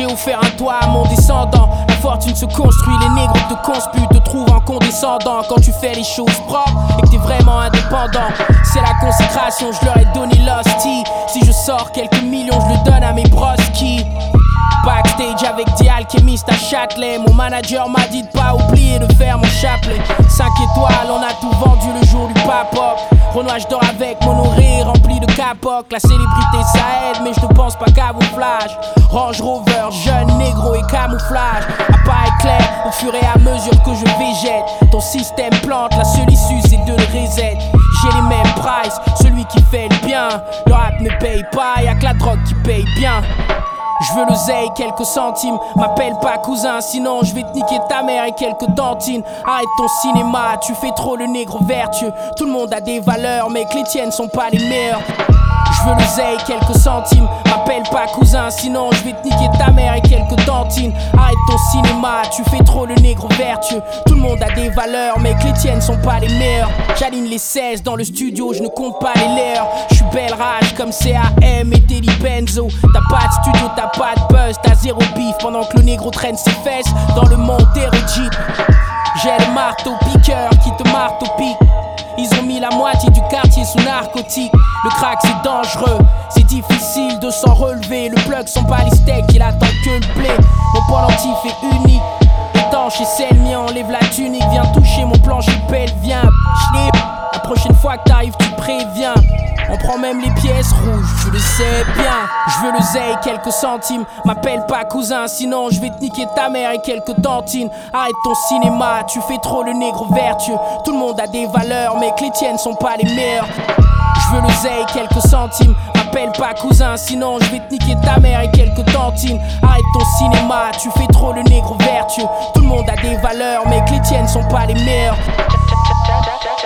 offert un toit à mon descendant. La fortune se construit, les négros te conspuent, te trouvent en condescendant. Quand tu fais les choses propres et que t'es vraiment indépendant, c'est la consécration, je leur ai donné l'hostie. Si je sors quelques millions, je le donne à mes broski. Backstage avec des alchimistes à Châtelet. Mon manager m'a dit de pas oublier de faire mon chapelet. 5 étoiles, on a tout vendu le jour du pop-up. Renoir, je dors avec monoré rempli de capoc. La célébrité ça aide, mais je ne pense pas camouflage. Range Rover, jeune, négro et camouflage. Appareil clair, au fur et à mesure que je végète. Ton système plante, la seule issue c'est de le reset. J'ai les mêmes prices, celui qui fait le bien. Le rap ne paye pas, y'a que la drogue qui paye bien. Je veux l'oseille, quelques centimes. M'appelle pas cousin, sinon je vais te niquer ta mère et quelques dentines. Arrête ton cinéma, tu fais trop le négro vertueux. Tout le monde a des valeurs, mais que les tiennes sont pas les meilleures. Je veux l'oseille, quelques centimes. M'appelle pas cousin, sinon je vais te niquer ta mère et quelques dentines. Arrête ton cinéma, tu fais trop le négro vertueux. Tout le monde a des valeurs, mais que les tiennes sont pas les meilleures. J'aligne les 16 dans le studio, je ne compte pas les leurs. Je suis belle rage comme CAM et Teddy Benzo. T'as pas de studio, t'as pas de buzz, t'as zéro bif. Pendant que le négro traîne ses fesses dans le Montero Jeep. J'ai le marteau piqueur qui te marteau pique. Ils ont mis la moitié du quartier sous narcotique. Le crack c'est dangereux, c'est difficile de s'en relever. Le plug son balistek, il attend que le blé. Mon pendentif est unique, étanche et celle-mi. Enlève la tunique, viens toucher mon plancher pelvien. La prochaine fois que t'arrives tu préviens. On prend même les pièces rouges, tu le sais bien. Je veux l'oseille, quelques centimes. M'appelle pas cousin, sinon je vais te niquer ta mère et quelques dentines. Arrête ton cinéma, tu fais trop le négro vertueux. Tout le monde a des valeurs, mais que les tiennes sont pas les meilleures. Je veux l'oseille, quelques centimes. M'appelle pas cousin, sinon je vais te niquer ta mère et quelques dentines. Arrête ton cinéma, tu fais trop le négro vertueux. Tout le monde a des valeurs, mais que les tiennes sont pas les meilleures.